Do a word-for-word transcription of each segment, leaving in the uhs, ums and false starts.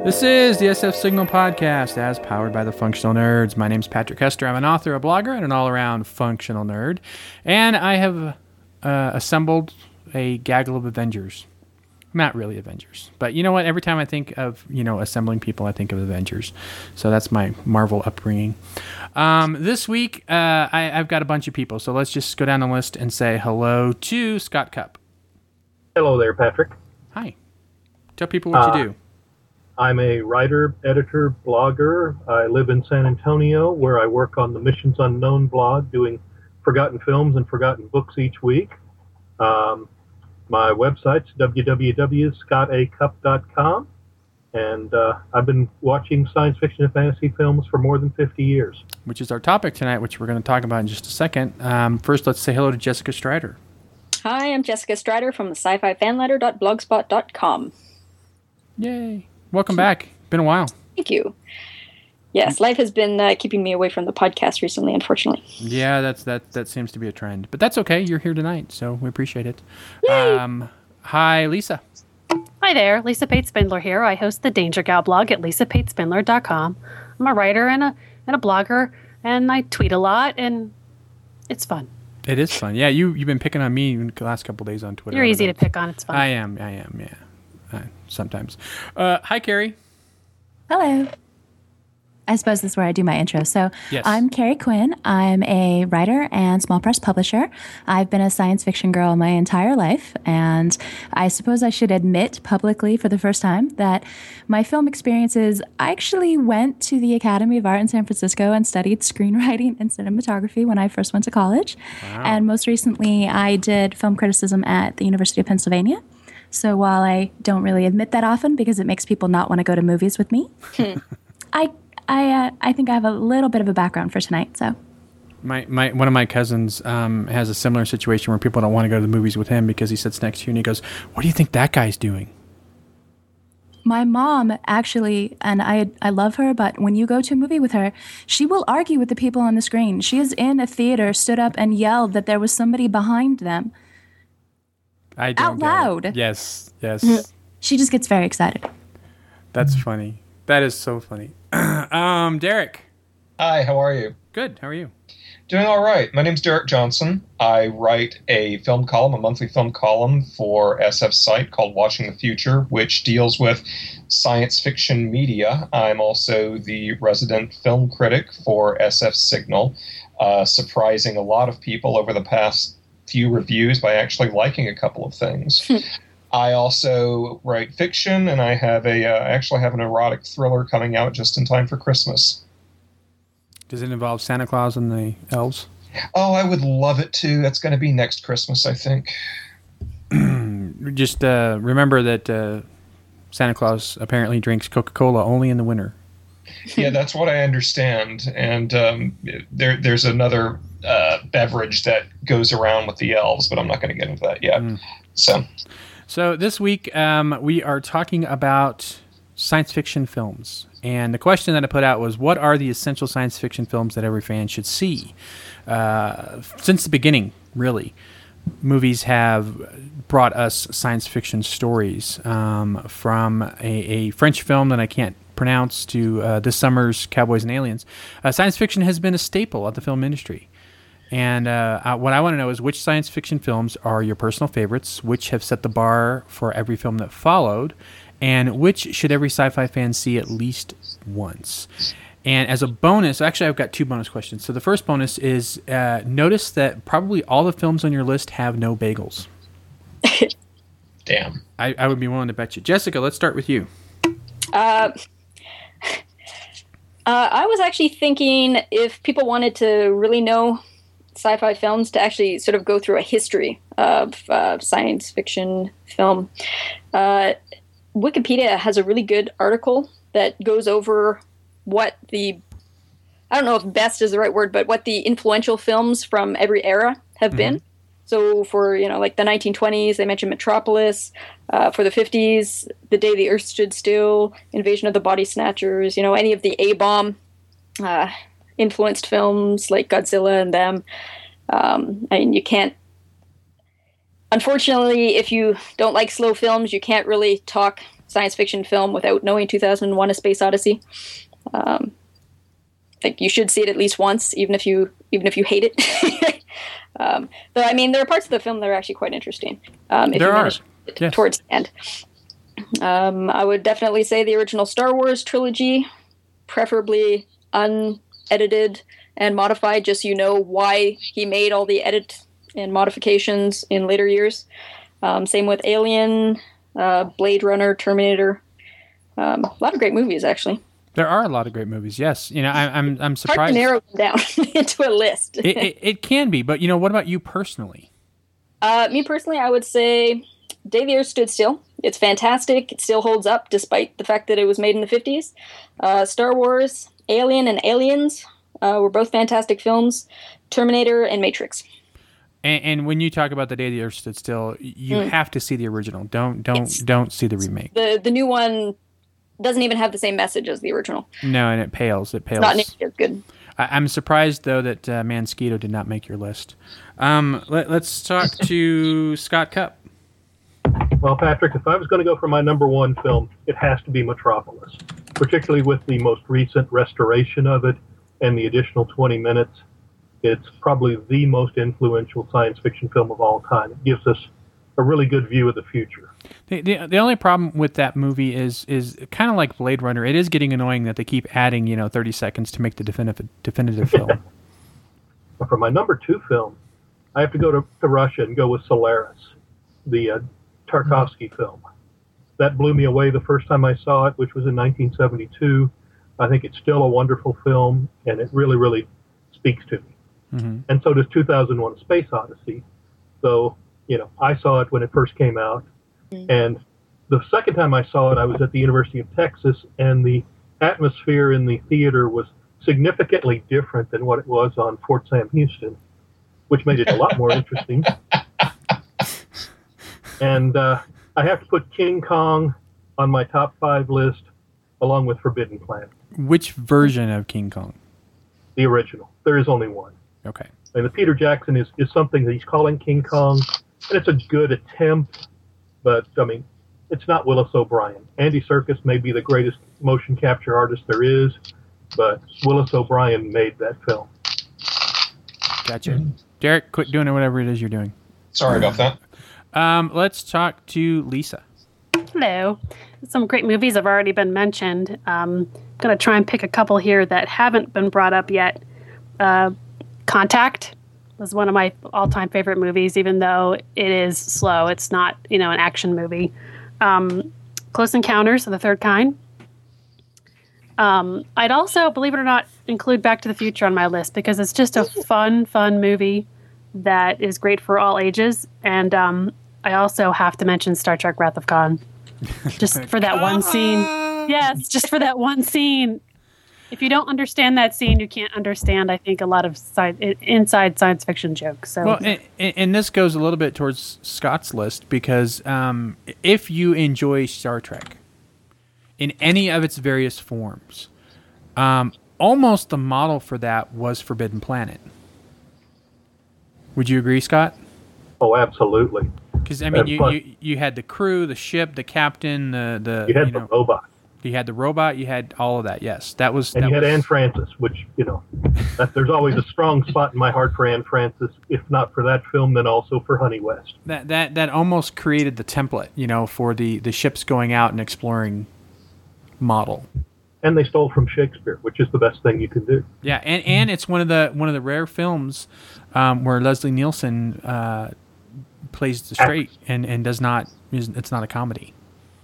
This is the S F Signal Podcast, as powered by the Functional Nerds. My name's Patrick Hester. I'm an author, a blogger, and an all-around functional nerd. And I have uh, assembled a gaggle of Avengers. Not really Avengers. But you know what? Every time I think of, you know, assembling people, I think of Avengers. So that's my Marvel upbringing. Um, this week, uh, I, I've got a bunch of people. So let's just go down the list and say hello to Scott Cupp. Hello there, Patrick. Hi. Tell people what uh, you do. I'm a writer, editor, blogger. I live in San Antonio, where I work on the Missions Unknown blog, doing forgotten films and forgotten books each week. Um, my website's w w w dot scott a cup dot com, and uh, I've been watching science fiction and fantasy films for more than fifty years. Which is our topic tonight, which we're going to talk about in just a second. Um, first, let's say hello to Jessica Strider. Hi, I'm Jessica Strider from the sci fi fan letter dot blogspot dot com. Yay. Welcome back. Been a while. Thank you. Yes, life has been uh, keeping me away from the podcast recently, unfortunately. Yeah, that's that. That seems to be a trend, but that's okay. You're here tonight, so we appreciate it. Yay. Um, hi, Lisa. Hi there, Lisa Pate Spindler here. I host the Danger Gal blog at lisa pate spindler dot com. I'm a writer and a and a blogger, and I tweet a lot, and it's fun. It is fun. Yeah, you you've been picking on me in the last couple of days on Twitter. You're easy to pick on. It's fun. I am. I am. Yeah. Uh, sometimes. Uh, hi, Carrie. Hello. I suppose this is where I do my intro. So yes. I'm Carrie Quinn. I'm a writer and small press publisher. I've been a science fiction girl my entire life. And I suppose I should admit publicly for the first time that my film experiences, I actually went to the Academy of Art in San Francisco and studied screenwriting and cinematography when I first went to college. Wow. And most recently, I did film criticism at the University of Pennsylvania. So while I don't really admit that often because it makes people not want to go to movies with me, I I uh, I think I have a little bit of a background for tonight. So, my my one of my cousins um, has a similar situation where people don't want to go to the movies with him because he sits next to you and he goes, "What do you think that guy's doing?" My mom actually, and I I love her, but when you go to a movie with her, she will argue with the people on the screen. She is in a theater, stood up and yelled that there was somebody behind them. I don't out loud. It. Yes, yes. She just gets very excited. That's funny. That is so funny. um, Derek. Hi, how are you? Good. How are you? Doing all right. My name's Derek Johnson. I write a film column, a monthly film column for S F's site called Watching the Future, which deals with science fiction media. I'm also the resident film critic for S F Signal, uh, surprising a lot of people over the past few reviews by actually liking a couple of things. I also write fiction, and I have a uh, I actually have an erotic thriller coming out just in time for Christmas. Does it involve Santa Claus and the elves? Oh, I would love it to. That's going to be next Christmas, I think. Just uh, remember that uh, Santa Claus apparently drinks Coca-Cola only in the winter. Yeah, that's what I understand. And um, there, there's another uh, beverage that goes around with the elves, but I'm not going to get into that yet. Mm. So, so this week um, we are talking about science fiction films. And the question that I put out was, what are the essential science fiction films that every fan should see? Uh, since the beginning, really, movies have brought us science fiction stories, um, from a, a French film that I can't pronounce to uh, this summer's Cowboys and Aliens. Uh, science fiction has been a staple of the film industry. And uh, uh, what I want to know is, which science fiction films are your personal favorites, which have set the bar for every film that followed, and which should every sci-fi fan see at least once? And as a bonus, actually I've got two bonus questions. So the first bonus is, uh, notice that probably all the films on your list have no bagels. Damn. I, I would be willing to bet you. Jessica, let's start with you. Uh, uh, I was actually thinking, if people wanted to really know sci-fi films, to actually sort of go through a history of uh, science fiction film. Uh, Wikipedia has a really good article that goes over what the, I don't know if best is the right word, but what the influential films from every era have mm-hmm. been. So for, you know, like the nineteen twenties, they mentioned Metropolis. Uh, for the fifties, The Day the Earth Stood Still, Invasion of the Body Snatchers, you know, any of the A-bomb uh, influenced films like Godzilla and them. Um, I mean, you can't, unfortunately, if you don't like slow films, you can't really talk science fiction film without knowing two thousand one: A Space Odyssey. Um, I think you should see it at least once, even if you even if you hate it. um, though I mean, there are parts of the film that are actually quite interesting. Um, if there you are manage it yes. towards the end. Um, I would definitely say the original Star Wars trilogy, preferably unedited and modified, just so you know why he made all the edit and modifications in later years. Um, same with Alien, uh, Blade Runner, Terminator. Um, a lot of great movies, actually. There are a lot of great movies. Yes, you know, I, I'm I'm surprised. Hard to narrow them down into a list. it, it, it can be, but you know, what about you personally? Uh, me personally, I would say Day the Earth Stood Still. It's fantastic. It still holds up despite the fact that it was made in the fifties. Uh, Star Wars, Alien, and Aliens uh, were both fantastic films. Terminator and Matrix. And, and when you talk about The Day the Earth Stood Still, you mm. have to see the original. Don't don't it's, don't see the remake. The the new one doesn't even have the same message as the original. No, and it pales. It pales. It's not nearly as good. I, I'm surprised though that uh, Mansquito did not make your list. Um, let, let's talk to Scott Cupp. Well, Patrick, if I was going to go for my number one film, it has to be Metropolis, particularly with the most recent restoration of it and the additional twenty minutes. It's probably the most influential science fiction film of all time. It gives us a really good view of the future. The, the, the only problem with that movie is is kind of like Blade Runner. It is getting annoying that they keep adding, you know, thirty seconds to make the definitive definitive film. But for my number two film, I have to go to, to Russia and go with Solaris, the uh, Tarkovsky mm-hmm. film. That blew me away the first time I saw it, which was in nineteen seventy-two. I think it's still a wonderful film, and it really, really speaks to me. Mm-hmm. And so does two thousand one: A Space Odyssey. So, you know, I saw it when it first came out. Mm-hmm. And the second time I saw it, I was at the University of Texas, and the atmosphere in the theater was significantly different than what it was on Fort Sam Houston, which made it a lot more interesting. And uh, I have to put King Kong on my top five list, along with Forbidden Planet. Which version of King Kong? The original. There is only one. Okay. And the Peter Jackson is, is something that he's calling King Kong, and it's a good attempt, but, I mean, it's not Willis O'Brien. Andy Serkis may be the greatest motion capture artist there is, but Willis O'Brien made that film. Gotcha. Derek, quit doing whatever it is you're doing. Sorry about that. Um, let's talk to Lisa. Hello. Some great movies have already been mentioned. Um, I'm going to try and pick a couple here that haven't been brought up yet. Uh, Contact was one of my all-time favorite movies, even though it is slow. It's not, you know, an action movie. Um, Close Encounters of the Third Kind. Um, I'd also, believe it or not, include Back to the Future on my list because it's just a fun, fun movie that is great for all ages. And um, I also have to mention Star Trek Wrath of Khan. Just for that one scene. Yes, just for that one scene. If you don't understand that scene, you can't understand, I think, a lot of side, inside science fiction jokes. So, well, and, and this goes a little bit towards Scott's list because um, if you enjoy Star Trek in any of its various forms, um, almost the model for that was Forbidden Planet. Would you agree, Scott? Oh, absolutely. Because I mean, you, you you had the crew, the ship, the captain, the the you had you know, the robot. You had the robot. You had all of that. Yes, that was. And that you had was, Anne Francis, which you know, that, there's always a strong spot in my heart for Anne Francis. If not for that film, then also for Honey West. That that that almost created the template, you know, for the the ships going out and exploring model. And they stole from Shakespeare, which is the best thing you can do. Yeah, and, and it's one of the one of the rare films um, where Leslie Nielsen uh, plays the straight and, and does not. It's not a comedy.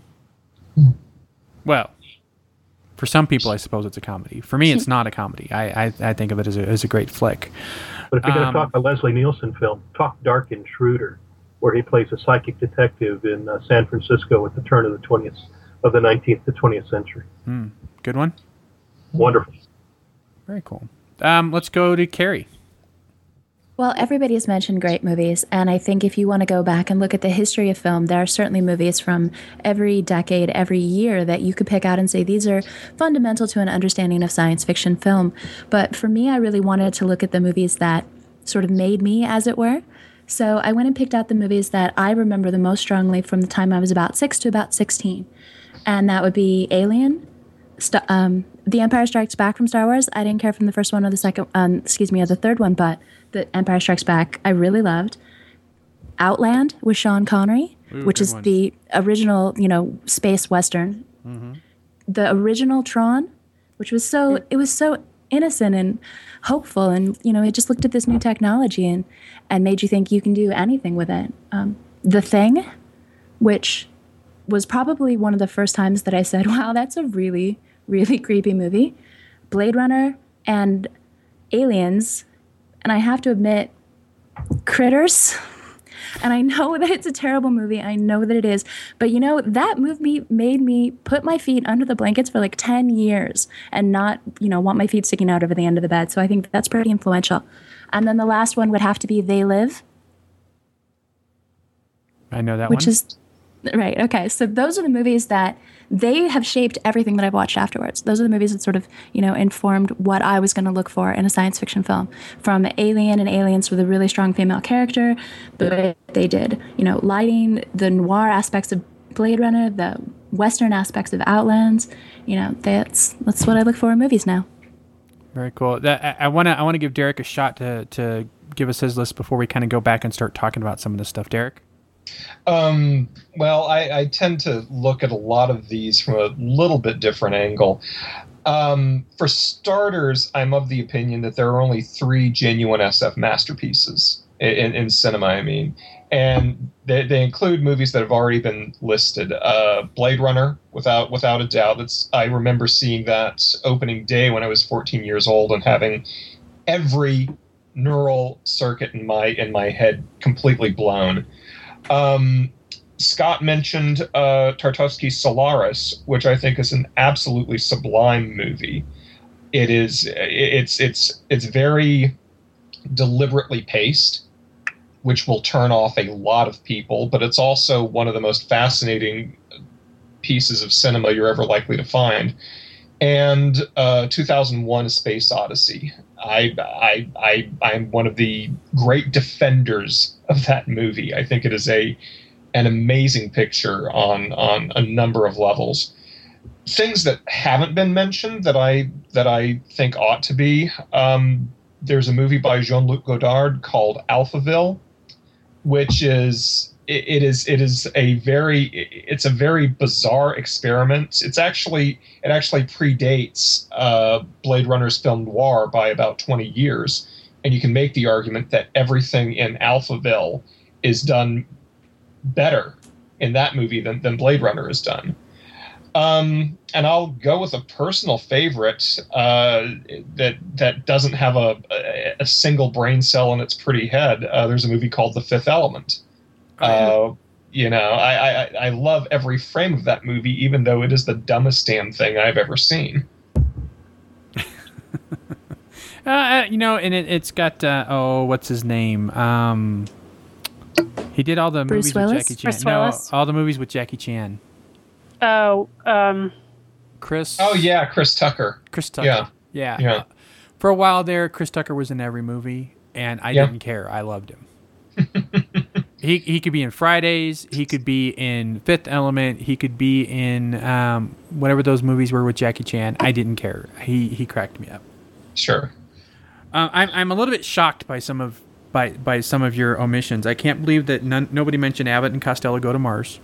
Well, for some people, I suppose it's a comedy. For me, it's not a comedy. I I, I think of it as a as a great flick. But if you're going Um, to talk a Leslie Nielsen film, talk Dark and Shrewder, where he plays a psychic detective in uh, San Francisco at the turn of the twentieth of the nineteenth to twentieth century. Hmm. Good one. Wonderful. Very cool. Um, let's go to Carrie. Well, everybody's mentioned great movies, and I think if you want to go back and look at the history of film, there are certainly movies from every decade, every year that you could pick out and say these are fundamental to an understanding of science fiction film. But for me, I really wanted to look at the movies that sort of made me, as it were. So I went and picked out the movies that I remember the most strongly from the time I was about six to about sixteen. And that would be Alien, St- um, The Empire Strikes Back from Star Wars. I didn't care from the first one or the second, um, excuse me, or the third one, but The Empire Strikes Back I really loved. Outland with Sean Connery, Ooh, which good is one. the original, you know, space western. Mm-hmm. The original Tron, which was so, it was so innocent and hopeful, and you know, it just looked at this new technology and and made you think you can do anything with it. Um, the Thing, which was probably one of the first times that I said, wow, that's a really, really creepy movie. Blade Runner and Aliens, and I have to admit, Critters. And I know that it's a terrible movie. I know that it is. But you know, that movie made me put my feet under the blankets for like ten years and not, you know, want my feet sticking out over the end of the bed. So I think that's pretty influential. And then the last one would have to be They Live. I know that which one. is right. Okay. So those are the movies that they have shaped everything that I've watched afterwards. Those are the movies that sort of, you know, informed what I was going to look for in a science fiction film. From Alien and Aliens with a really strong female character, the way they did, you know, lighting, the noir aspects of Blade Runner, the Western aspects of Outlands. You know, that's that's what I look for in movies now. Very cool. That, I want to I want to give Derek a shot to to give us his list before we kind of go back and start talking about some of this stuff. Derek? Um, well, I, I tend to look at a lot of these from a little bit different angle. Um, for starters, I'm of the opinion that there are only three genuine S F masterpieces in, in cinema, I mean. And they, they include movies that have already been listed. Uh, Blade Runner, without without a doubt. That's, I remember seeing that opening day when I was fourteen years old and having every neural circuit in my in my head completely blown. Um, Scott mentioned uh, Tarkovsky's Solaris, which I think is an absolutely sublime movie. It is it's it's it's very deliberately paced, which will turn off a lot of people, but it's also one of the most fascinating pieces of cinema you're ever likely to find. And uh, two thousand one: A Space Odyssey. I, I, I, I'm one of the great defenders of that movie. I think it is a an amazing picture on on a number of levels. Things that haven't been mentioned that I that I think ought to be. Um, there's a movie by Jean-Luc Godard called Alphaville, which is it, it is it is a very it's a very bizarre experiment. It's actually it actually predates uh, Blade Runner's film noir by about twenty years, and you can make the argument that everything in Alphaville is done better in that movie than, than Blade Runner is done. Um, and I'll go with a personal favorite uh, that that doesn't have a, a, a single brain cell in its pretty head. Uh, there's a movie called The Fifth Element. Uh, you know, I, I, I love every frame of that movie, even though it is the dumbest damn thing I've ever seen. uh, you know, and it, it's got, uh, oh, what's his name? Um, he did all the Bruce movies Willis? with Jackie Chan. Bruce No, Willis? all the movies with Jackie Chan. Oh, um, Chris. Oh, yeah, Chris Tucker. Chris Tucker. Yeah. Yeah. Yeah. Uh, for a while there, Chris Tucker was in every movie, and I Yeah. didn't care. I loved him. he he could be in Fridays. He could be in Fifth Element. He could be in um, whatever those movies were with Jackie Chan. I didn't care. He he cracked me up. Sure. Uh, I'm I'm a little bit shocked by some of by by some of your omissions. I can't believe that none, nobody mentioned Abbott and Costello Go to Mars.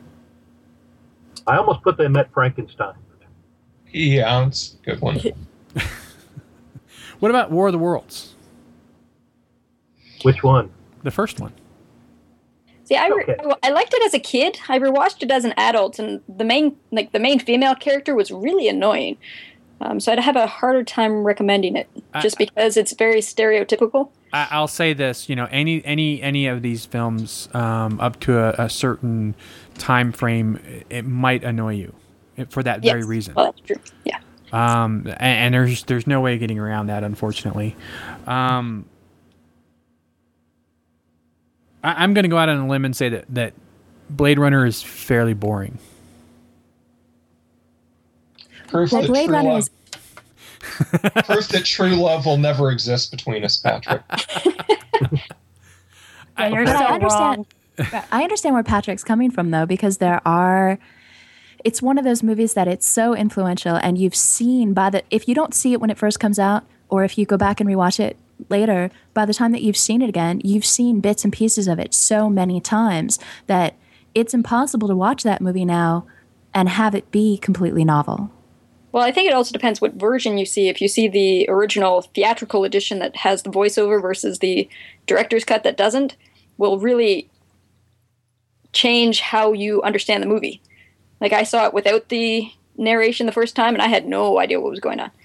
I almost put them at Frankenstein. Yeah, it's a good one. What about War of the Worlds? Which one? The first one. See, I, re- Okay. I liked it as a kid. I rewatched it as an adult, and the main like the main female character was really annoying. Um, so I'd have a harder time recommending it, just I- because it's very stereotypical. I, I'll say this, you know, any any any of these films um, up to a, a certain time frame, it might annoy you for that very Yes. reason. Well, that's true. Yeah. Um, and, and there's there's no way of getting around that, unfortunately. Um, I, I'm going to go out on a limb and say that, that Blade Runner is fairly boring. Proof Well, that Blade true Runner love, is proof that true love will never exist between us, Patrick. Yeah, you're But so I understand. wrong. I understand where Patrick's coming from, though, because there are. It's one of those movies that it's so influential, and you've seen by the. If you don't see it when it first comes out, or if you go back and rewatch it later, by the time that you've seen it again, you've seen bits and pieces of it so many times that it's impossible to watch that movie now and have it be completely novel. Well, I think it also depends what version you see. If you see the original theatrical edition that has the voiceover versus the director's cut that doesn't, will really change how you understand the movie. Like, I saw it without the narration the first time, and I had no idea what was going on.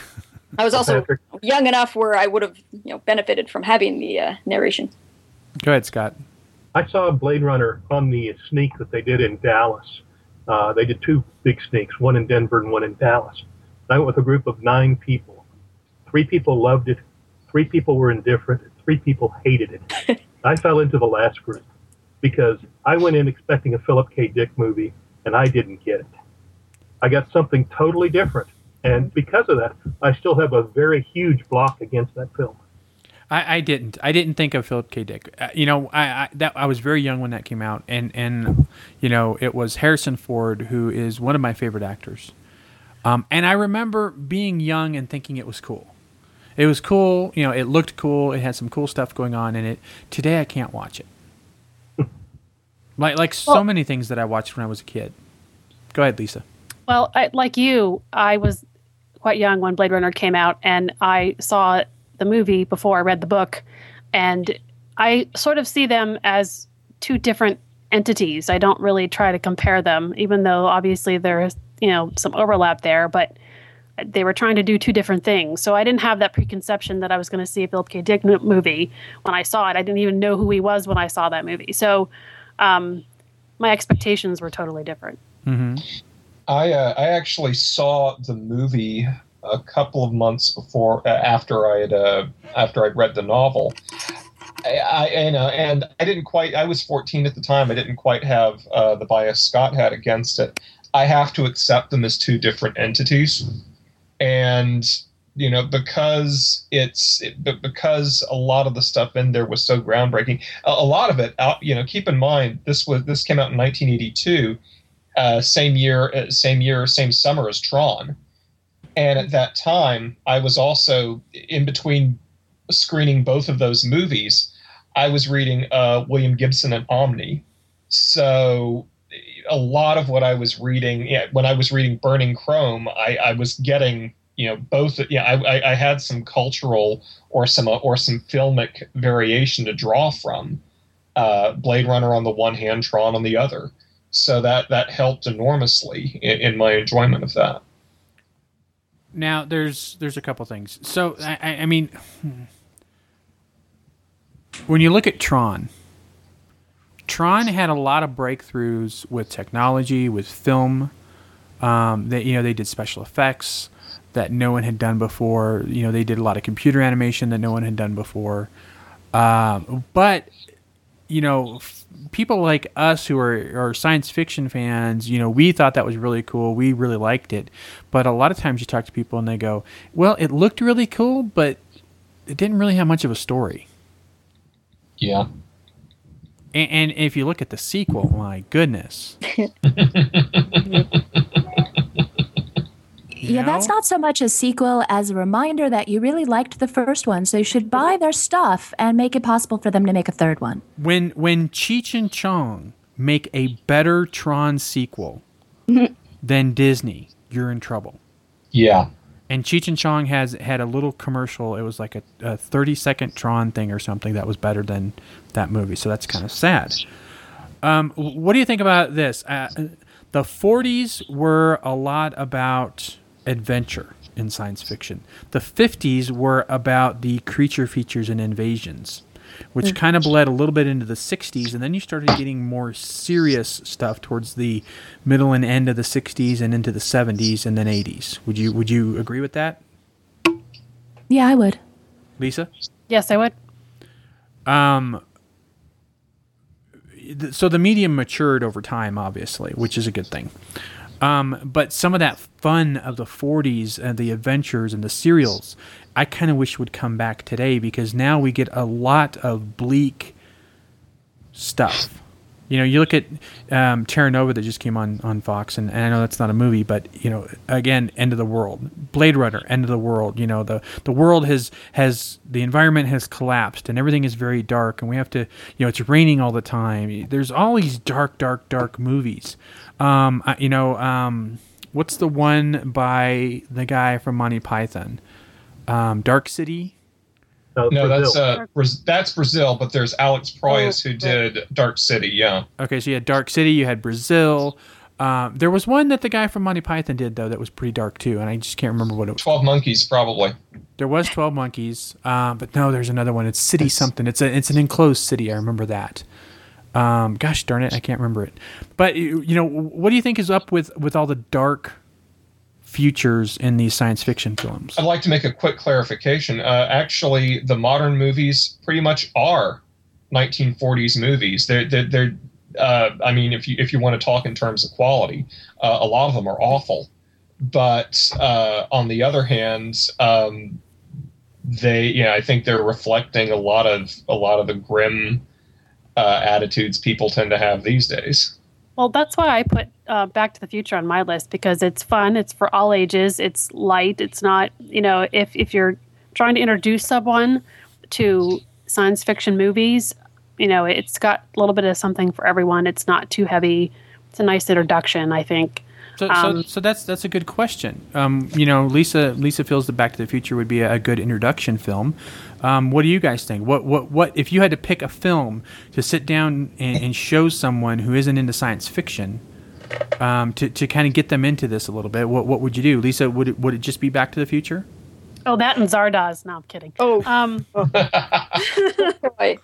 I was also Patrick. young enough where I would have, you know, benefited from having the uh, narration. Go ahead, Scott. I saw Blade Runner on the sneak that they did in Dallas. Uh, they did two big sneaks, one in Denver and one in Dallas. I went with a group of nine people. Three people loved it. Three people were indifferent. Three people hated it. I fell into the last group because I went in expecting a Philip K. Dick movie, and I didn't get it. I got something totally different. And because of that, I still have a very huge block against that film. I, I didn't. I didn't think of Philip K. Dick. Uh, you know, I I, that, I was very young when that came out, and, and you know, it was Harrison Ford, who is one of my favorite actors. Um, and I remember being young and thinking it was cool. It was cool. You know, it looked cool. It had some cool stuff going on in it. Today, I can't watch it. like like so Well- many things that I watched when I was a kid. Go ahead, Lisa. Well, I, like you, I was quite young when Blade Runner came out, and I saw the movie before I read the book, and I sort of see them as two different entities. I don't really try to compare them, even though obviously there's, you know, some overlap there, but they were trying to do two different things. So I didn't have that preconception that I was going to see a Philip K. Dick m- movie when I saw it. I didn't even know who he was when I saw that movie. So um, my expectations were totally different. Mm-hmm. I uh, I actually saw the movie a couple of months before uh, after I had uh, after I'd read the novel. I, I and, uh, and I didn't quite. I was fourteen at the time. I didn't quite have uh, the bias Scott had against it. I have to accept them as two different entities, and you know, because it's it, because a lot of the stuff in there was so groundbreaking. A, a lot of it, out, you know, keep in mind this was this came out in nineteen eighty-two. Uh, same year, uh, same year, same summer as Tron, and at that time, I was also in between screening both of those movies. I was reading uh, William Gibson and Omni, so a lot of what I was reading, yeah, when I was reading Burning Chrome, I, I was getting, you know, both. Yeah, I, I, I had some cultural or some or some filmic variation to draw from. Uh, Blade Runner on the one hand, Tron on the other. So that, that helped enormously in, in my enjoyment of that. Now, there's there's a couple things. So, I, I I mean, when you look at Tron, Tron had a lot of breakthroughs with technology, with film. Um, that you know they did special effects that no one had done before. You know, they did a lot of computer animation that no one had done before. Um, but you know, f- people like us who are, are science fiction fans, you know, we thought that was really cool. We really liked it. But a lot of times you talk to people and they go, well, it looked really cool, but it didn't really have much of a story. Yeah. And, and if you look at the sequel, my goodness. You Yeah, that's know? not so much a sequel as a reminder that you really liked the first one, so you should buy their stuff and make it possible for them to make a third one. When when Cheech and Chong make a better Tron sequel than Disney, you're in trouble. Yeah. And Cheech and Chong has had a little commercial. It was like a, a thirty second Tron thing or something that was better than that movie. So that's kind of sad. Um, what do you think about this? Uh, the forties were a lot about adventure in science fiction. The fifties were about the creature features and invasions, which mm. kind of bled a little bit into the sixties, and then you started getting more serious stuff towards the middle and end of the sixties and into the seventies and then eighties. Would you would you agree with that? Yeah, I would. Lisa? Yes, I would. Um. th- So the medium matured over time, obviously, which is a good thing. Um, but some of that fun of the forties and the adventures and the serials, I kind of wish would come back today, because now we get a lot of bleak stuff. You know, you look at um, Terra Nova that just came on, on Fox, and, and I know that's not a movie, but, you know, again, end of the world. Blade Runner, end of the world. You know, the, the world has, has, the environment has collapsed, and everything is very dark, and we have to, you know, it's raining all the time. There's all these dark, dark, dark movies. Um, I, you know, um, what's the one by the guy from Monty Python? Um, Dark City? No, No, Brazil. that's uh, Braz- that's Brazil, but there's Alex Proyas Oh, who did Dark City. Yeah, Okay, so you had Dark City, you had Brazil. Um, there was one that the guy from Monty Python did, though, that was pretty dark, too, and I just can't remember what it was. Twelve Monkeys probably. There was twelve Monkeys, um, but no, there's another one. It's City something. It's a it's an enclosed city. I remember that. Um, gosh darn it, I can't remember it. But you you know, what do you think is up with, with all the dark futures in these science fiction films? I'd like to make a quick clarification. Uh, actually, the modern movies pretty much are nineteen forties movies. They're they're, they're uh, I mean, if you if you want to talk in terms of quality, uh, a lot of them are awful. But uh, on the other hand, um, they, you know, I think they're reflecting a lot of a lot of the grim uh, attitudes people tend to have these days. Well, that's why I put uh, Back to the Future on my list, because it's fun. It's for all ages. It's light. It's not, you know, if, if you're trying to introduce someone to science fiction movies, you know, it's got a little bit of something for everyone. It's not too heavy. It's a nice introduction, I think. So, Um, so, so that's that's a good question. Um, you know, Lisa Lisa feels that Back to the Future would be a, a good introduction film. Um, what do you guys think? What what what if you had to pick a film to sit down and, and show someone who isn't into science fiction, um, to to kind of get them into this a little bit? What what would you do, Lisa? Would it, would it just be Back to the Future? Oh, that and Zardoz. No, I'm kidding. Oh, Um, boy.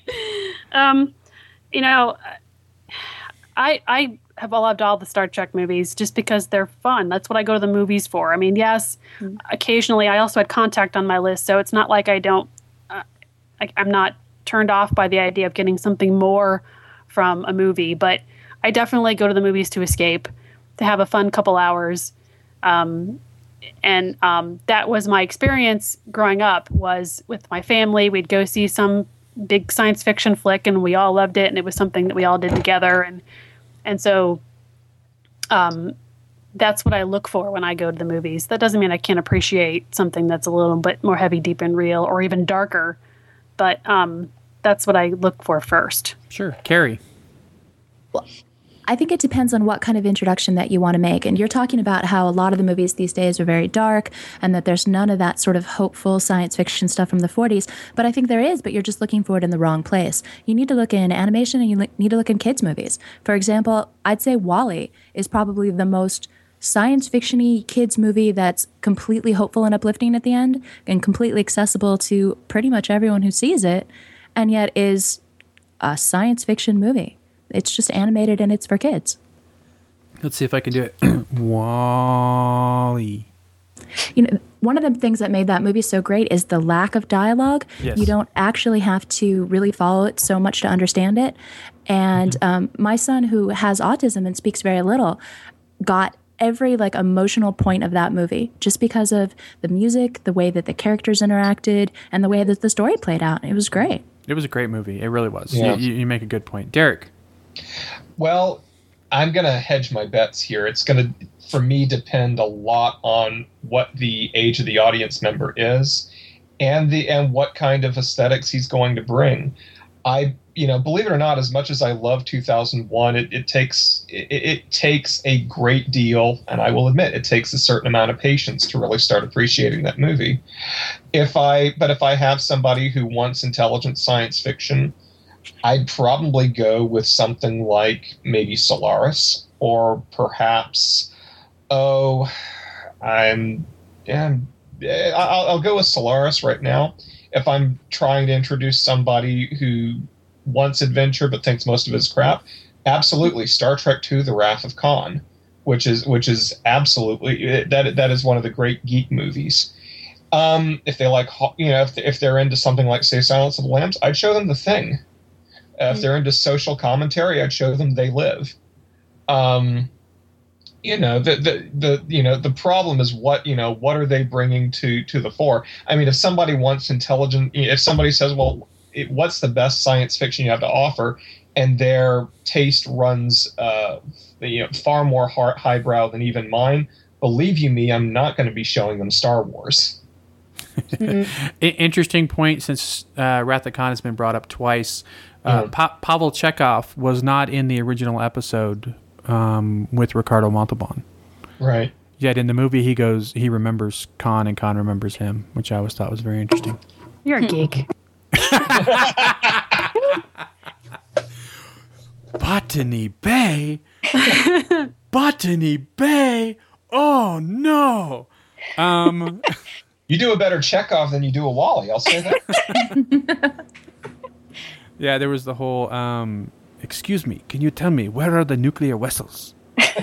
um, you know, I I have loved all the Star Trek movies just because they're fun. That's what I go to the movies for. I mean, yes, mm-hmm. occasionally I also had Contact on my list, so it's not like I don't. Uh, I, I'm not turned off by the idea of getting something more from a movie, but I definitely go to the movies to escape, to have a fun couple hours. Um, and um, that was my experience growing up, was with my family. We'd go see some big science fiction flick and we all loved it, and it was something that we all did together. And and so um, that's what I look for when I go to the movies. That doesn't mean I can't appreciate something that's a little bit more heavy, deep, and real, or even darker, but um, that's what I look for first. Sure. Carrie? Well, I think it depends on what kind of introduction that you want to make. And you're talking about how a lot of the movies these days are very dark and that there's none of that sort of hopeful science fiction stuff from the forties. But I think there is, but you're just looking for it in the wrong place. You need to look in animation and you need to look in kids' movies. For example, I'd say WALL-E is probably the most science fiction-y kids movie that's completely hopeful and uplifting at the end and completely accessible to pretty much everyone who sees it, and yet is a science fiction movie. It's just animated and it's for kids. Let's see if I can do it. WALL-E. You know, one of the things that made that movie so great is the lack of dialogue. Yes. You don't actually have to really follow it so much to understand it. And mm-hmm. um, my son, who has autism and speaks very little, got every like emotional point of that movie just because of the music, the way that the characters interacted, and the way that the story played out. It was great. It was a great movie. It really was. Yeah. You, you make a good point. Derek? Well, I'm going to hedge my bets here. It's going to, for me, depend a lot on what the age of the audience member is and the and what kind of aesthetics he's going to bring. I, you know, believe it or not, as much as I love two thousand one, it, it takes it, it takes a great deal, and I will admit it takes a certain amount of patience to really start appreciating that movie. If I, but if I have somebody who wants intelligent science fiction, I'd probably go with something like maybe Solaris, or perhaps, oh, I'm, yeah, I'll, I'll go with Solaris right now. If I'm trying to introduce somebody who wants adventure but thinks most of it is crap, absolutely, Star Trek two: The Wrath of Khan, which is which is absolutely that that is one of the great geek movies. Um, if they like, you know, if if they're into something like, say, Silence of the Lambs, I'd show them The Thing. Uh, if they're into social commentary, I'd show them They Live. Um, you know, the, the the you know the problem is what you know what are they bringing to to the fore? I mean, if somebody wants intelligent, if somebody says, well, it, what's the best science fiction you have to offer? and their taste runs uh, you know, far more high- highbrow than even mine, believe you me, I'm not going to be showing them Star Wars. Mm-hmm. Interesting point, since uh, Wrath of Khan has been brought up twice. Uh, Mm. pa- Pavel Chekhov was not in the original episode um, with Ricardo Montalban. Right. Yet in the movie, he goes, he remembers Khan, and Khan remembers him, which I always thought was very interesting. You're a geek. Botany Bay? Botany Bay? Oh, no. Um, You do a better Chekhov than you do a Wally, I'll say that. yeah, there was the whole, um, excuse me, can you tell me, where are the nuclear vessels?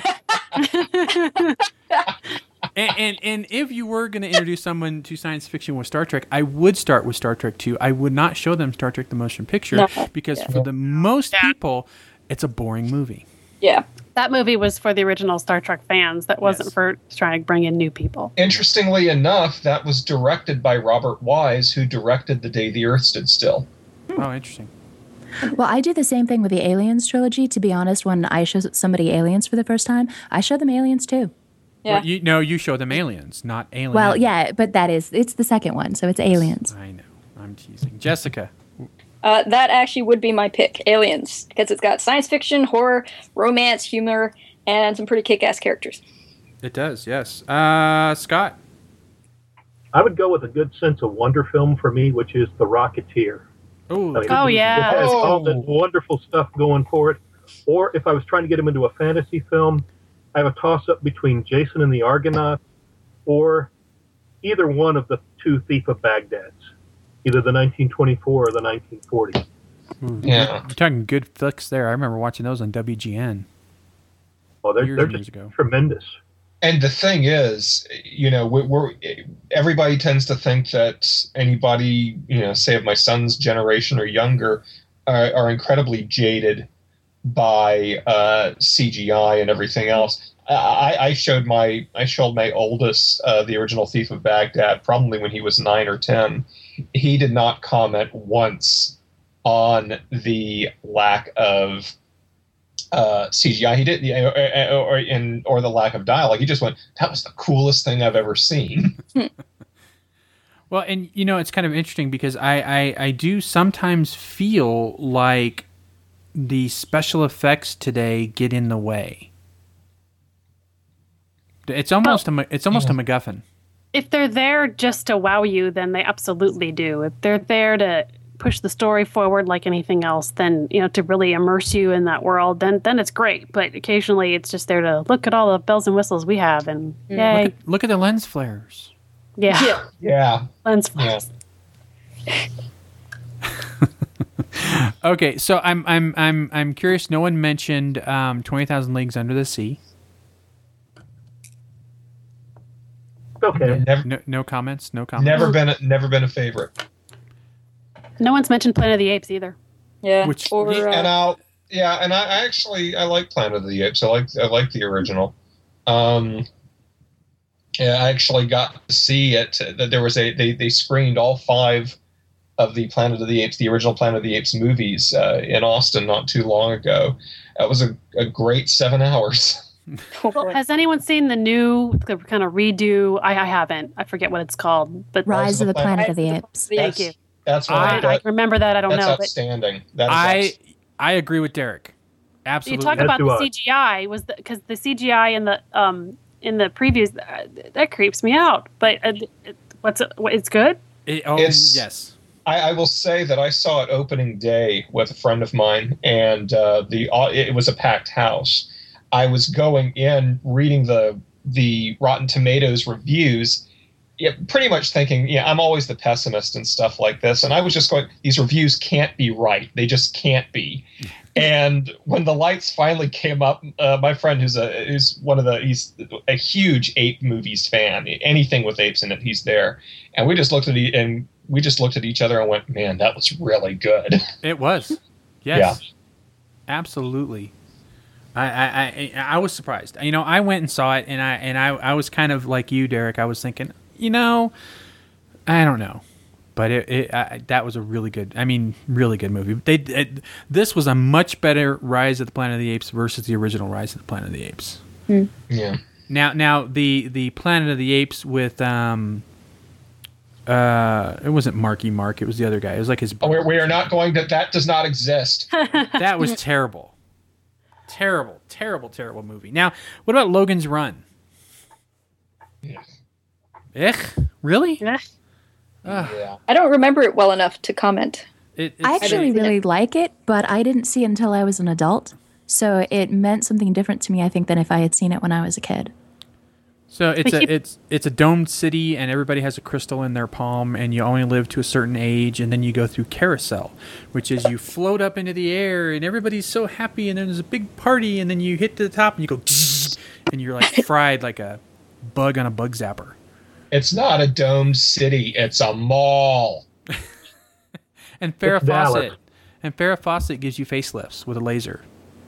and, and and if you were going to introduce someone to science fiction with Star Trek, I would start with Star Trek two. I would not show them Star Trek the Motion Picture No. because Yeah. for the most people, it's a boring movie. Yeah. That movie was for the original Star Trek fans. That wasn't Yes. for trying to bring in new people. Interestingly enough, that was directed by Robert Wise, who directed The Day the Earth Stood Still. Oh, interesting. Well, I do the same thing with the Aliens trilogy. To be honest, when I show somebody Aliens for the first time, I show them Aliens too. Yeah. Well, you, no, you show them Aliens, not Aliens. Well, yeah, but that is, it's the second one, so it's Aliens. I know. I'm teasing. Jessica. Uh, that actually would be my pick, Aliens, because it's got science fiction, horror, romance, humor, and some pretty kick-ass characters. It does, yes. Uh, Scott. I would go with a good sense of wonder film for me, which is The Rocketeer. Ooh, I mean, Oh, it- yeah. It has all Oh. that wonderful stuff going for it. Or if I was trying to get him into a fantasy film, I have a toss-up between Jason and the Argonauts or either one of the two Thief of Baghdad's, either the nineteen twenty-four or the nineteen forty. Ooh, Yeah. You're talking good flicks there. I remember watching those on W G N. Oh, they're, Years they're and years just ago. tremendous. And the thing is, you know, we're, we're everybody tends to think that anybody, you know, say of my son's generation or younger, are, are incredibly jaded by uh, C G I and everything else. I, I showed my I showed my oldest uh, the original Thief of Baghdad probably when he was nine or ten. He did not comment once on the lack of uh, C G I. He did, or, or, or, in, or the lack of dialogue. He just went, "That was the coolest thing I've ever seen." Well, and you know, it's kind of interesting because I, I, I do sometimes feel like the special effects today get in the way. It's almost a it's almost a MacGuffin. If they're there just to wow you, then they absolutely do. If they're there to push the story forward like anything else, then, you know, to really immerse you in that world, then then it's great. But occasionally it's just there to look at all the bells and whistles we have and yay. Look at, look at the lens flares. Yeah. Yeah. Yeah, Lens yeah. flares. Okay, so I'm I'm I'm I'm curious. No one mentioned um, Twenty Thousand Leagues Under the Sea. Okay. Never, No, no comments. No comments. never been, a, never been a favorite. No one's mentioned Planet of the Apes either. Yeah. Which- or, He- uh, and I'll yeah, and I I actually I like Planet of the Apes. I like I like the original. Um, yeah, I actually got to see it. That there was a they they screened all five of the Planet of the Apes, the original Planet of the Apes movies uh, in Austin not too long ago. That was a, a great seven hours. oh, Well, boy. has anyone seen the new the kind of redo? I, I haven't. I forget what it's called. But Rise of the Planet of the Rise of the- Apes. the- thank That's- you. That's what I- I, I, that, remember that. I don't that's know. But outstanding. That is I outs- I agree with Derek. you Absolutely. talk As about do the I. C G I was because the, the C G I in the um in the previews uh, that creeps me out. But uh, it, what's it, what, it's good. It- oh It's- yes. I, I will say that I saw it opening day with a friend of mine, and uh, the uh, it was a packed house. I was going in reading the the Rotten Tomatoes reviews, yeah, pretty much thinking, yeah, I'm always the pessimist and stuff like this, and I was just going, these reviews can't be right. They just can't be. And when the lights finally came up, uh, my friend, who's a who's one of the he's a huge ape movies fan. Anything with apes in it, he's there. And we just looked at e- and we just looked at each other and went, "Man, that was really good." It was. Yes. Absolutely. I, I, I, I was surprised. You know, I went and saw it, and I and I, I was kind of like you, Derek. I was thinking, you know, I don't know. but it, it I, that was a really good. I mean, really good movie. They it, this was a much better Rise of the Planet of the Apes versus the original Rise of the Planet of the Apes. Mm. Yeah. Now, now the the Planet of the Apes with um, uh, it wasn't Marky Mark. It was the other guy. It was like his. Oh, we we are not going to. That does not exist. That was terrible, terrible, terrible, terrible movie. Now, what about Logan's Run? Yeah. Ech, really? Yeah. Yeah. I don't remember it well enough to comment. It, it's, I actually seen it. really like it, but I didn't see it until I was an adult. So it meant something different to me, I think, than if I had seen it when I was a kid. So it's a it's it's a domed city, and everybody has a crystal in their palm, and you only live to a certain age, and then you go through carousel, which is you float up into the air, and everybody's so happy, and then there's a big party, and then you hit the top, and you go, and you're like fried like a bug on a bug zapper. It's not a domed city. It's a mall. And Farrah It's Dallas. Fawcett, and Farrah Fawcett gives you facelifts with a laser.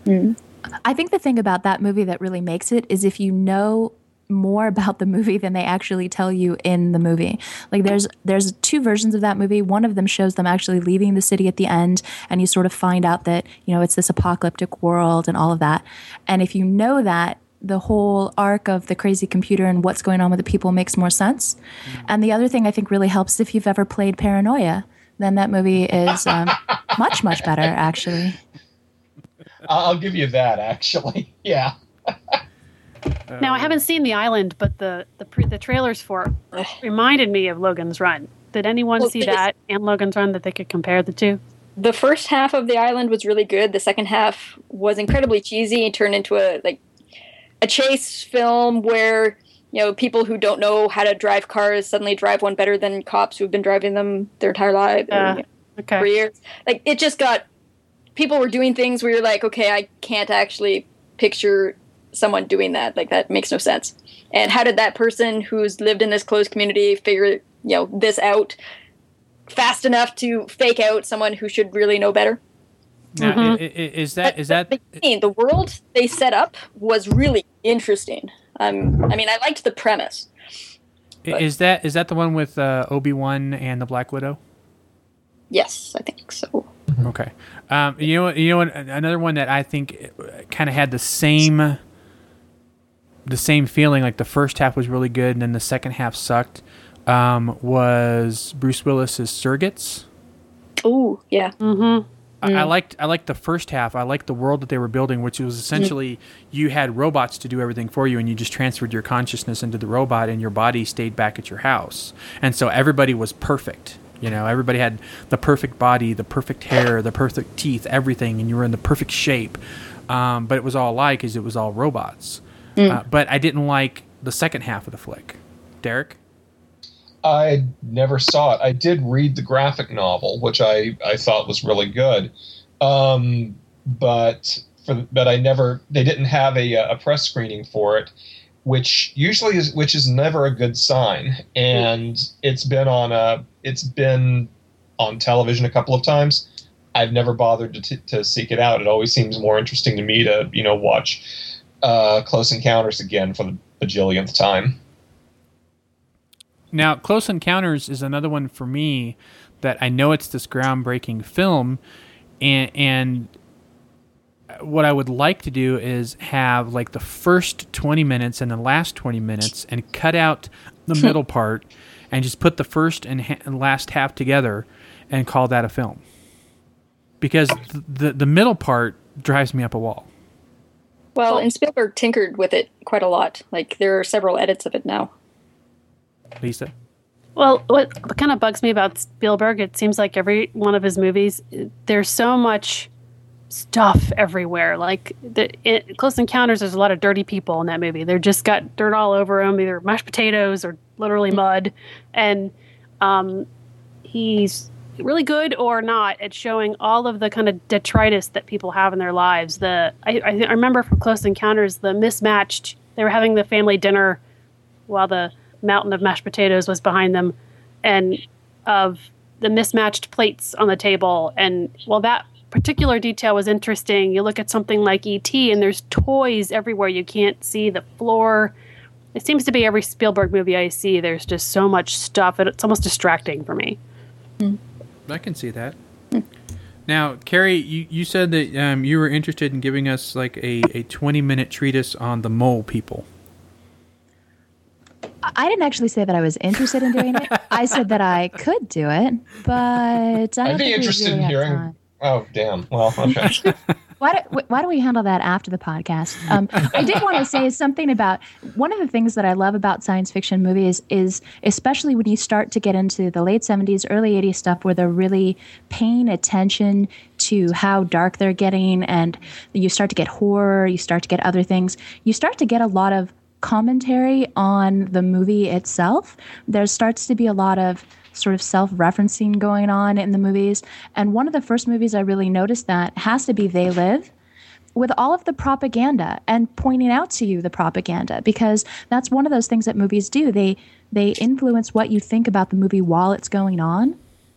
I think the thing about that movie that really makes it is if you know more about the movie than they actually tell you in the movie. Like there's there's two versions of that movie. One of them shows them actually leaving the city at the end, and you sort of find out that, you know, it's this apocalyptic world and all of that. And if you know that, the whole arc of the crazy computer and what's going on with the people makes more sense. Mm. And the other thing I think really helps if you've ever played Paranoia, then that movie is um, much, much better, actually. I'll give you that, actually. Yeah. Now, I haven't seen The Island, but the the, pre- the trailers for it reminded me of Logan's Run. Did anyone Well, see it- that and Logan's Run that they could compare the two? The first half of The Island was really good. The second half was incredibly cheesy. It turned into a like a chase film where, you know, people who don't know how to drive cars suddenly drive one better than cops who've been driving them their entire life Uh, or, you know, okay. for years. Like it just got people were doing things where you're like, okay, I can't actually picture someone doing that. Like that makes no sense. And how did that person who's lived in this closed community figure, you know, this out fast enough to fake out someone who should really know better? Now, Mhm. i- i- is that is that the, the world they set up was really interesting. Um, I mean, I liked the premise. but- is that is that the one with uh, Obi-Wan and the Black Widow? Yes, I think so. Okay. Um, you know what? You know what? Another one that I think kind of had the same, the same feeling. Like the first half was really good, and then the second half sucked. Um, was Bruce Willis's Surrogates? Ooh, yeah. Mm-hmm. I, I liked I liked the first half. I liked the world that they were building, which was essentially you had robots to do everything for you, and you just transferred your consciousness into the robot, and your body stayed back at your house. And so everybody was perfect. You know, everybody had the perfect body, the perfect hair, the perfect teeth, everything, and you were in the perfect shape. Um, but it was all a lie because it was all robots. Uh, but I didn't like the second half of the flick. Derek? I never saw it. I did read the graphic novel, which I, I thought was really good, um, but for but I never. They didn't have a, a press screening for it, which usually is which is never a good sign. And it's been on a it's been on television a couple of times. I've never bothered to, t- to seek it out. It always seems more interesting to me to you know watch uh, Close Encounters again for the bajillionth time. Now, Close Encounters is another one for me that I know it's this groundbreaking film, and, and what I would like to do is have like the first twenty minutes and the last twenty minutes and cut out the middle part and just put the first and, ha- and last half together and call that a film. Because th- the, the middle part drives me up a wall. Well, and Spielberg tinkered with it quite a lot. Like there are several edits of it now. Lisa? Well, what, what kind of bugs me about Spielberg, it seems like every one of his movies, there's so much stuff everywhere. Like, the, it, Close Encounters, there's a lot of dirty people in that movie. They're just got dirt all over them, either mashed potatoes or literally mud. And um, he's really good or not at showing all of the kind of detritus that people have in their lives. The I, I, I remember from Close Encounters, the mismatched, they were having the family dinner while the mountain of mashed potatoes was behind them, and of the mismatched plates on the table. And well, that particular detail was interesting. You look at something like E T and there's toys everywhere. You can't see the floor. It seems to be every Spielberg movie I see, there's just so much stuff, and it's almost distracting for me. Mm. I can see that. Mm. Now, Carrie, you, you said that um, you were interested in giving us like a, a twenty-minute treatise on the mole people. I didn't actually say that I was interested in doing it. I said that I could do it, but I don't I'd be think interested really in hearing. time. Oh, damn. Well, okay. Why do, why do we handle that after the podcast? Um, I did want to say something about one of the things that I love about science fiction movies is especially when you start to get into the late seventies, early eighties stuff where they're really paying attention to how dark they're getting, and you start to get horror, you start to get other things. You start to get a lot of commentary on the movie itself. There starts to be a lot of sort of self-referencing going on in the movies. And one of the first movies I really noticed that has to be They Live, with all of the propaganda and pointing out to you the propaganda, because that's one of those things that movies do. They they influence what you think about the movie while it's going on.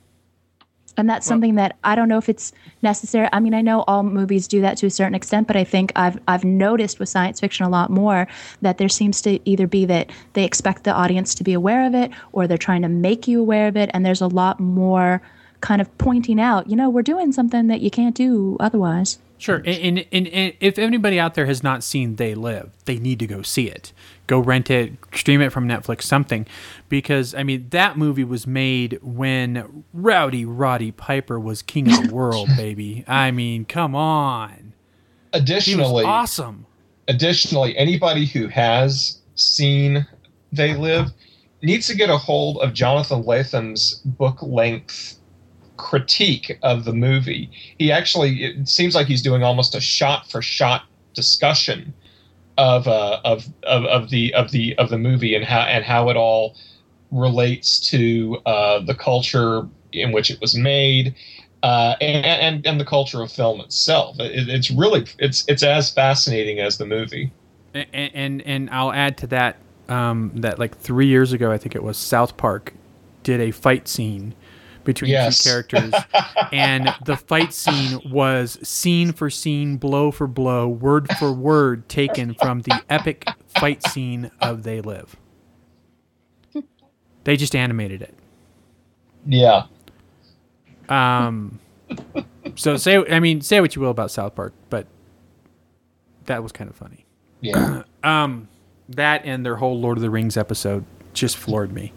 And that's well, something that I don't know if it's necessary. I mean, I know all movies do that to a certain extent, but I think I've I've noticed with science fiction a lot more that there seems to either be that they expect the audience to be aware of it, or they're trying to make you aware of it. And there's a lot more kind of pointing out, you know, we're doing something that you can't do otherwise. Sure. And, and, and, and if anybody out there has not seen They Live, they need to go see it. Go rent it, stream it from Netflix, something. Because, I mean, that movie was made when Rowdy Roddy Piper was king of the world, baby. I mean, come on. Additionally, he was awesome. Additionally, anybody who has seen They Live needs to get a hold of Jonathan Latham's book-length critique of the movie. He actually, it seems like he's doing almost a shot-for-shot discussion of uh, of of of the of the of the movie and how and how it all relates to uh, the culture in which it was made, uh, and, and and the culture of film itself. It, it's really it's it's as fascinating as the movie. And and, and I'll add to that um, that like three years ago, I think it was, South Park did a fight scene between yes. two characters, and the fight scene was scene for scene, blow for blow, word for word taken from the epic fight scene of They Live. They just animated it. Yeah. Um. So say, I mean, say what you will about South Park, but that was kind of funny. Yeah. um. That and their whole Lord of the Rings episode just floored me.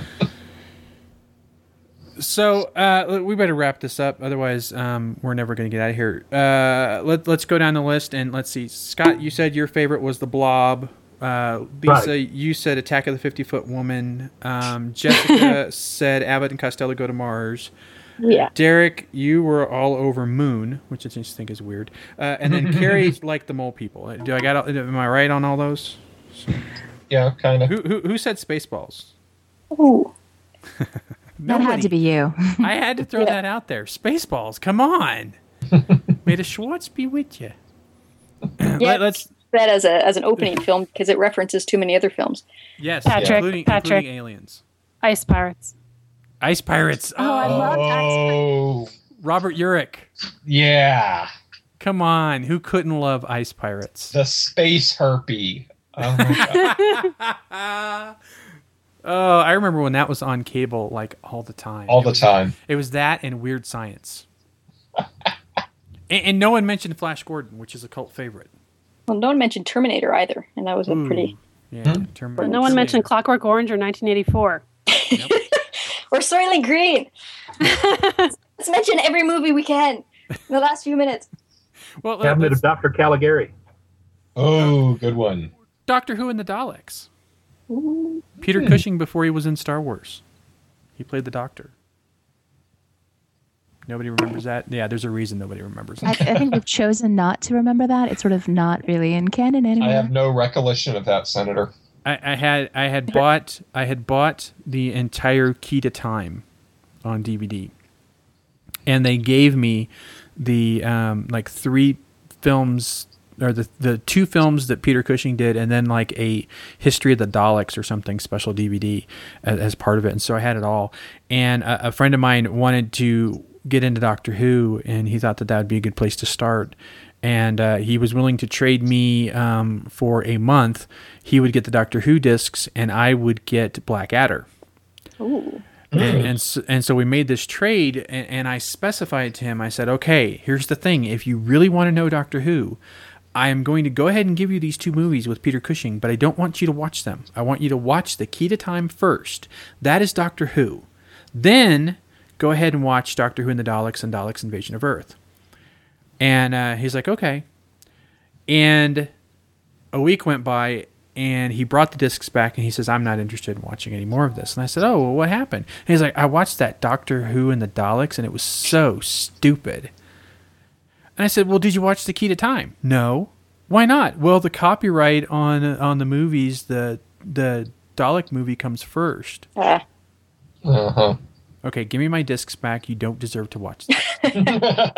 So uh, we better wrap this up. Otherwise, um, we're never going to get out of here. Uh, let, let's go down the list and let's see. Scott, you said your favorite was The Blob. Uh, Lisa, right. You said Attack of the fifty-Foot Woman. Um, Jessica said Abbott and Costello Go to Mars. Yeah. Derek, you were all over Moon, which I just think is weird. Uh, and then Carrie liked The Mole People. Do I got? Am I right on all those? Yeah, kind of. Who, who who said Spaceballs? Ooh. That had to be you. I had to throw yeah. that out there. Spaceballs, come on. May the Schwartz be with you. Yeah, Let, let's that as a as an opening film because it references too many other films. Yes, Patrick, including, Patrick. including Aliens. Ice Pirates. Ice Pirates. Oh, I love oh. Ice Pirates. Robert Urich. Yeah. Come on, who couldn't love Ice Pirates? The space herpy. Oh my god. Oh, I remember when that was on cable like all the time. All it the was, time. It was that and Weird Science. and, and no one mentioned Flash Gordon, which is a cult favorite. Well, no one mentioned Terminator either, and that was a Ooh, pretty... Yeah, Hmm? Terminator. But no one mentioned Clockwork Orange or nineteen eighty-four. Nope. Or Soylent Green. Let's mention every movie we can in the last few minutes. Well, Cabinet of Doctor Caligari. Oh, good one. Doctor Who and the Daleks. Ooh. Peter Hmm. Cushing before he was in Star Wars. He played the Doctor. Nobody remembers that? Yeah, there's a reason nobody remembers I, that. I think we've chosen not to remember that. It's sort of not really in canon anymore. I have no recollection of that, Senator. I, I had I had bought I had bought the entire Key to Time on D V D, and they gave me the um, like three films or the the two films that Peter Cushing did, and then like a History of the Daleks or something special D V D as, as part of it. And so I had it all. And a, a friend of mine wanted to get into Doctor Who, and he thought that that would be a good place to start. And uh, he was willing to trade me um, for a month. He would get the Doctor Who discs, and I would get Blackadder. Ooh. And, and, so, and so we made this trade, and, and I specified to him, I said, okay, here's the thing. If you really want to know Doctor Who, I am going to go ahead and give you these two movies with Peter Cushing, but I don't want you to watch them. I want you to watch The Key to Time first. That is Doctor Who. Then go ahead and watch Doctor Who and the Daleks and Daleks Invasion of Earth. And uh, he's like, okay. And a week went by, and he brought the discs back, and he says, I'm not interested in watching any more of this. And I said, oh, well, what happened? And he's like, I watched that Doctor Who and the Daleks, and it was so stupid. And I said, well, did you watch The Key to Time? No. Why not? Well, the copyright on on the movies, the the Dalek movie comes first. Uh. Uh-huh. Okay, give me my discs back. You don't deserve to watch them.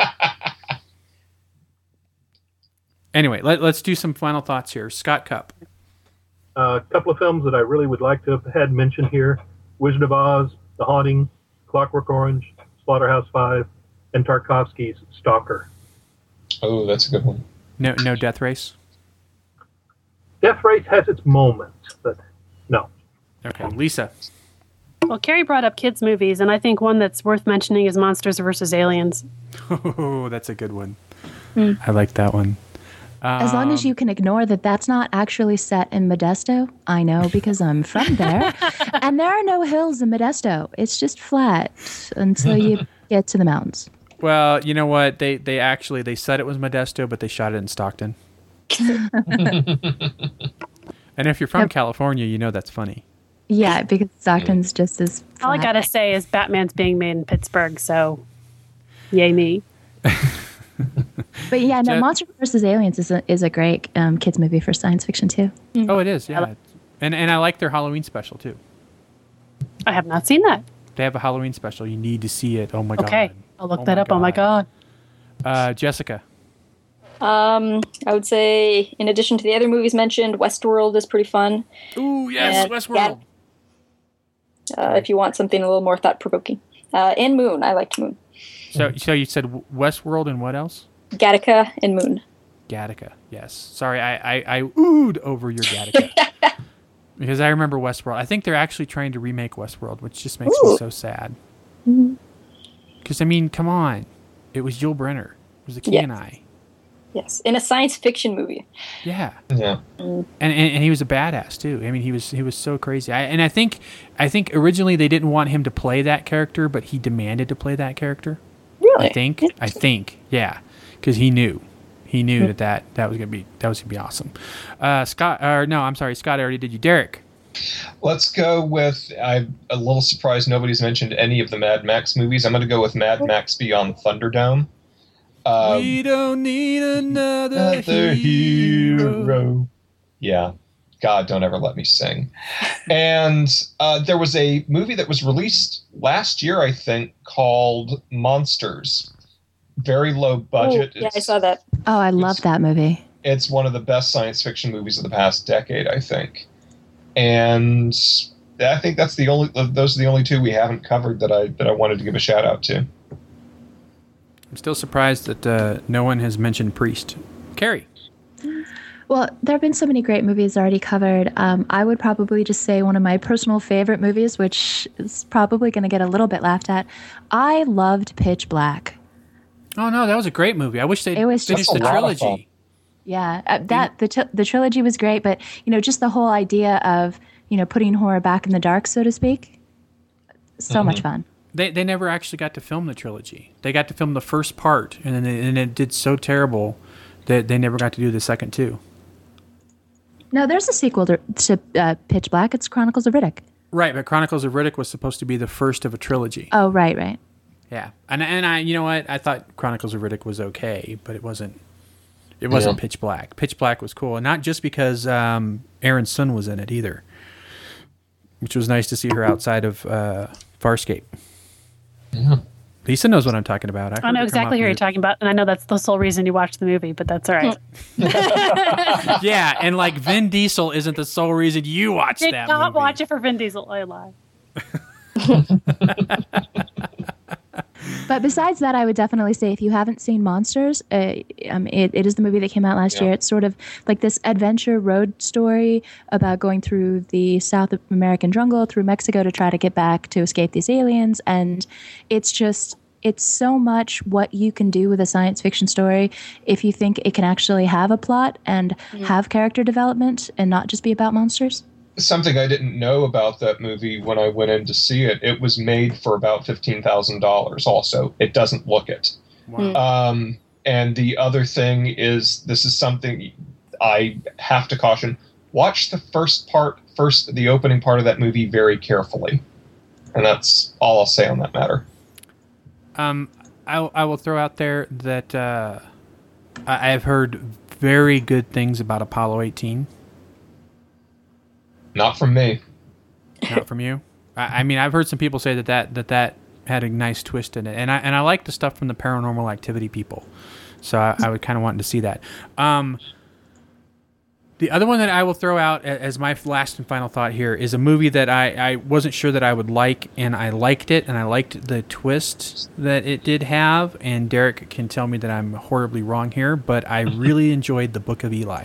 Anyway, let, let's do some final thoughts here. Scott Cupp. Uh, a couple of films that I really would like to have had mentioned here. Wizard of Oz, The Haunting, Clockwork Orange, Slaughterhouse Five, and Tarkovsky's Stalker. Oh, that's a good one. No, no Death Race? Death Race has its moments, but no. Okay, Lisa. Well, Carrie brought up kids' movies, and I think one that's worth mentioning is Monsters versus Aliens. Oh, that's a good one. Mm. I like that one. Um, As long as you can ignore that that's not actually set in Modesto. I know because I'm from there. And there are no hills in Modesto. It's just flat until you get to the mountains. Well, you know what? They they actually, they said it was Modesto, but they shot it in Stockton. And if you're from Yep. California, you know that's funny. Yeah, because Stockton's just as flat. All I gotta say is Batman's being made in Pittsburgh, so yay me. But yeah, no, Jet- Monsters versus Aliens is a, is a great um, kids movie for science fiction too. Oh, it is, yeah. And and I like their Halloween special, too. I have not seen that. They have a Halloween special. You need to see it. Oh, my Okay, God. I'll look Oh that my up. Oh my god. Uh, Jessica. Um, I would say, in addition to the other movies mentioned, Westworld is pretty fun. Ooh, yes, And Westworld. Uh, if you want something a little more thought-provoking. Uh, and Moon. I liked Moon. So, so you said Westworld and what else? Gattaca and Moon. Gattaca, yes. Sorry, I, I, I oohed over your Gattaca. Because I remember Westworld. I think they're actually trying to remake Westworld, which just makes me Ooh. so sad. Mhm. Because, I mean, come on. It was Yul Brynner. It was the key Yes. and I. Yes, in a science fiction movie. Yeah. Yeah. And, and and he was a badass too. I mean, he was he was so crazy. I, and I think I think originally they didn't want him to play that character, but he demanded to play that character. Really? I think. I think. Yeah, because he knew, he knew that, that that was gonna be that was gonna be awesome. Uh, Scott, or no, I'm sorry, Scott. I already did you. Derek. Let's go with, I'm a little surprised nobody's mentioned any of the Mad Max movies. I'm going to go with Mad Max Beyond Thunderdome. Um, we don't need another, Another hero. hero. Yeah. God, don't ever let me sing. And uh, there was a movie that was released last year, I think, called Monsters. Very low budget. Oh, yeah, I It's- saw that. Oh, I love that movie. It's one of the best science fiction movies of the past decade, I think. And I think that's the only; those are the only two we haven't covered that I that I wanted to give a shout out to. I'm still surprised that uh, no one has mentioned Priest. Carrie. Well, there have been so many great movies already covered. Um, I would probably just say one of my personal favorite movies, which is probably going to get a little bit laughed at. I loved Pitch Black. Oh no, that was a great movie. I wish they'd It was finished just the a lot of fun. trilogy. Yeah, uh, that the t- the trilogy was great, but you know, just the whole idea of you know putting horror back in the dark, so to speak. So Mm-hmm. much fun. They they never actually got to film the trilogy. They got to film the first part, and then they, and it did so terrible that they never got to do the second two. No, there's a sequel to, to uh, Pitch Black. It's Chronicles of Riddick. Right, but Chronicles of Riddick was supposed to be the first of a trilogy. Oh, right, right. Yeah, and and I, you know what? I thought Chronicles of Riddick was okay, but it wasn't. It wasn't Yeah. Pitch Black. Pitch Black was cool, and not just because um, Aaron Sun was in it either, which was nice to see her outside of uh, Farscape. Yeah. Lisa knows what I'm talking about. I heard know her come exactly up who you're with- talking about, and I know that's the sole reason you watched the movie, but that's all right. Yeah, and like Vin Diesel isn't the sole reason you watched Did that not movie. watch it for Vin Diesel. I lie. But But besides that, I would definitely say if you haven't seen Monsters, uh, um, it, it is the movie that came out last Yeah. year. It's sort of like this adventure road story about going through the South American jungle through Mexico to try to get back to escape these aliens. And it's just, it's so much what you can do with a science fiction story if you think it can actually have a plot and Mhm. have character development and not just be about monsters. Something I didn't know about that movie when I went in to see it, it was made for about fifteen thousand dollars also. It doesn't look it. Wow. Um, and the other thing is, this is something I have to caution. Watch the first part, first the opening part of that movie very carefully. And that's all I'll say on that matter. Um, I, I will throw out there that uh, I, I've heard very good things about Apollo eighteen. Not from me. Not from you. I, I mean, I've heard some people say that, that that that had a nice twist in it, and I and I like the stuff from the Paranormal Activity people. So I, I would kind of want to see that. Um, the other one that I will throw out a- as my last and final thought here is a movie that I, I wasn't sure that I would like, and I liked it, and I liked the twist that it did have. And Derek can tell me that I'm horribly wrong here, but I really enjoyed The Book of Eli.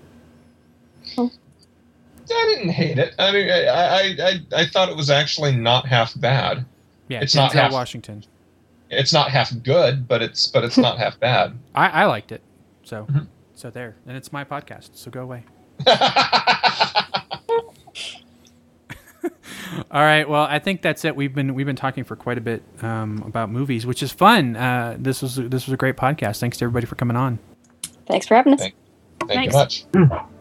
I didn't hate it. I mean, I I, I, I thought it was actually not half bad. Yeah, It's Denzel not half- Washington. It's not half good, but it's but it's not half bad. I, I liked it. So Mhm. so there. And it's my podcast, so go away. All right. Well, I think that's it. We've been we've been talking for quite a bit um, about movies, which is fun. Uh, this was this was a great podcast. Thanks to everybody for coming on. Thanks for having us. Thank- Thank Thanks. you much.